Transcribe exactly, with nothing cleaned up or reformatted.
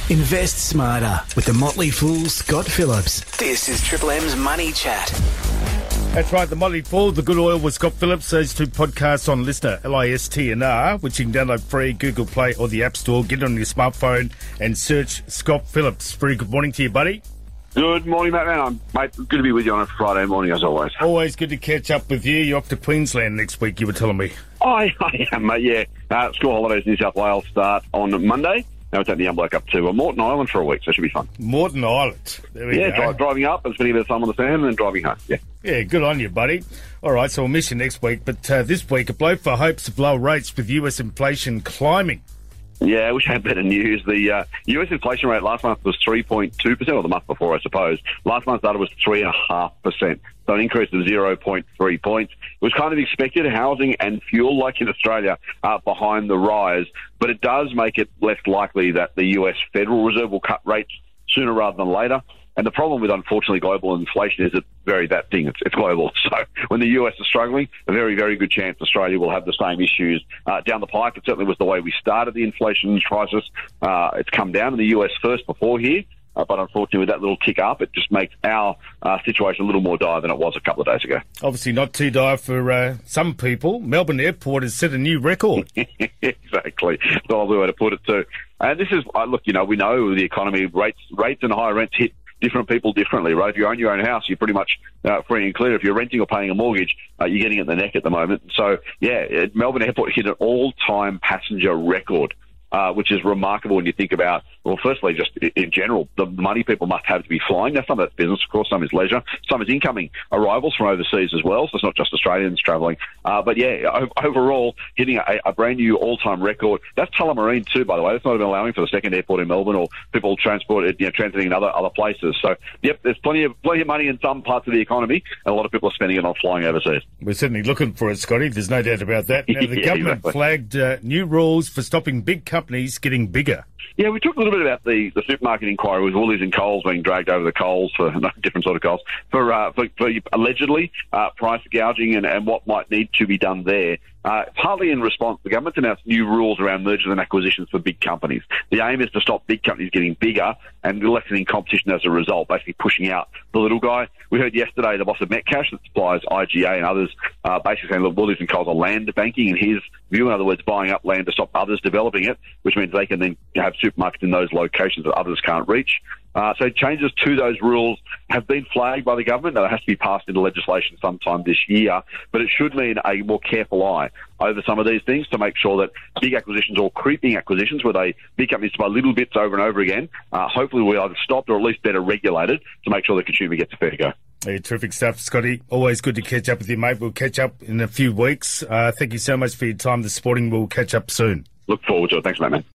Invest smarter with the Motley Fool Scott Phillips. This is Triple M's Money Chat. That's right, the Motley Fool, the Good Oil with Scott Phillips. Those two podcasts on Listener, L I S T N R, which you can download free, Google Play or the App Store. Get it on your smartphone and search Scott Phillips. Very good morning to you, buddy. Good morning, mate. Man, I'm mate, good to be with you on a Friday morning, as always. Always good to catch up with you. You're off to Queensland next week, you were telling me. I, I am, mate, yeah. Uh, school holidays in New South Wales start on Monday. Now we're taking the young bloke up to uh, Moreton Island for a week, so it should be fun. Moreton Island. There we yeah, go. Dri- driving up and spending a bit of time on the sand and then driving home, yeah. Yeah, good on you, buddy. All right, so we'll miss you next week, but uh, this week, a blow for hopes of lower rates with U S inflation climbing. Yeah, I wish I had better news. The uh, U S inflation rate last month was three point two percent, or the month before, I suppose. Last month's data was three point five percent, so an increase of zero point three points. It was kind of expected. Housing and fuel, like in Australia, are behind the rise, but it does make it less likely that the U S Federal Reserve will cut rates sooner rather than later. And the problem with, unfortunately, global inflation is that very that thing. It's, it's global. So when the U S is struggling, a very, very good chance Australia will have the same issues uh, down the pike. It certainly was the way we started the inflation crisis. Uh, it's come down in the U S first before here. Uh, but unfortunately, with that little tick up, it just makes our uh, situation a little more dire than it was a couple of days ago. Obviously not too dire for uh, some people. Melbourne Airport has set a new record. Exactly. That's a lovely way to put it too. And this is, uh, look, you know, we know the economy, rates, rates and higher rents hit different people differently, right? If you own your own house, you're pretty much uh, free and clear. If you're renting or paying a mortgage, uh, you're getting it in the neck at the moment. So, yeah, it, Melbourne Airport hit an all-time passenger record, uh, which is remarkable when you think about, well, firstly, just in general, the money people must have to be flying. Now, some of that's business, of course, some is leisure, some is incoming arrivals from overseas as well, so it's not just Australians travelling. Uh, but, yeah, o- overall, hitting a, a brand new all-time record. That's Tullamarine too, by the way. That's not even allowing for the second airport in Melbourne or people transport, you know, transiting in other, other places. So, yep, there's plenty of plenty of money in some parts of the economy, and a lot of people are spending it on flying overseas. We're certainly looking for it, Scotty. There's no doubt about that. Now, the yeah, government exactly. flagged uh, new rules for stopping big companies getting bigger. Yeah, we talked a little bit about the, the supermarket inquiry with Woolies and Coles being dragged over the coals for no, different sort of coals for, uh, for, for allegedly uh, price gouging and, and what might need to be done there. Uh, partly in response, the government's announced new rules around mergers and acquisitions for big companies. The aim is to stop big companies getting bigger and lessening competition as a result, basically pushing out the little guy. We heard yesterday the boss of Metcash that supplies I G A and others uh, basically saying, look, Woolies and Coles are land banking in his view, in other words, buying up land to stop others developing it, which means they can then have supermarkets in those locations that others can't reach. Uh, so changes to those rules have been flagged by the government. That it has to be passed into legislation sometime this year, but it should mean a more careful eye over some of these things to make sure that big acquisitions or creeping acquisitions where they big companies buy little bits over and over again, uh, hopefully will either stopped or at least better regulated to make sure the consumer gets a fair go. Hey, terrific stuff, Scotty. Always good to catch up with you, mate. We'll catch up in a few weeks. Uh, thank you so much for your time this morning. We'll catch up soon. Look forward to it. Thanks, mate, man.